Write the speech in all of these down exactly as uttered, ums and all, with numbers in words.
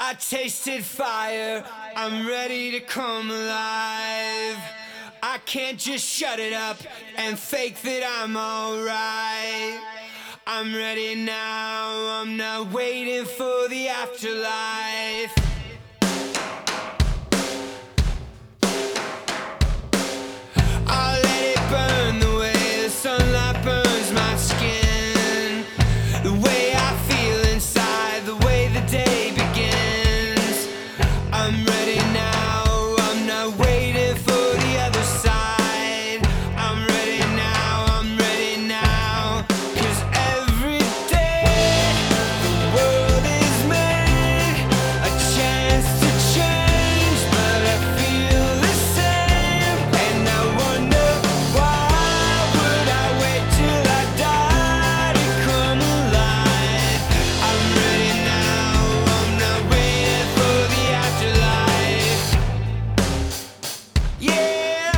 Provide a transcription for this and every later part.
I tasted fire, I'm ready to come alive. I can't just shut it up and fake that I'm alright. I'm ready now, I'm not waiting for the afterlife. I'll let it burn the way the sunlight burns my skin, the way I feel inside, the way the day begins. I'm ready now, I'm not waiting for the other side. I'm ready now, I'm ready now, 'cause every day the world is made a chance to change, but I feel the same, and I wonder why would I wait till I die to come alive. I'm ready now, I'm not waiting for the afterlife. Yeah,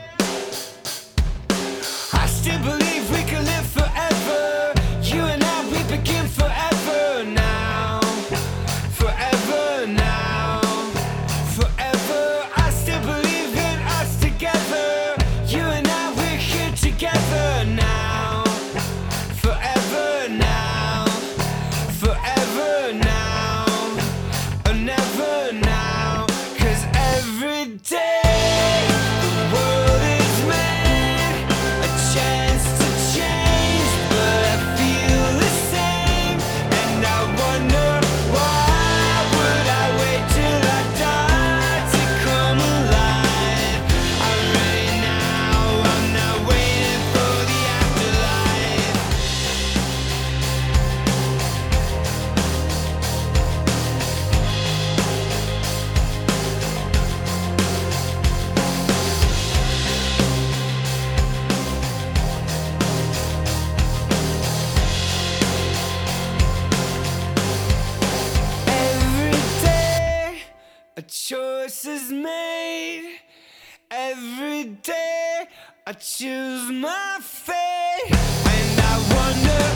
I still believe we can live forever. You and I, we begin forever now. Forever now. Forever. I still believe in us together. You and I, we're here together now. Forever now. Forever now. Or never now. 'Cause every day the world is made a chance to change, but I feel the same, and I wonder why would I wait till I die to come alive. I'm ready now, I'm not waiting for the afterlife. Every day a choice is made. Every day I choose my fate, and I wonder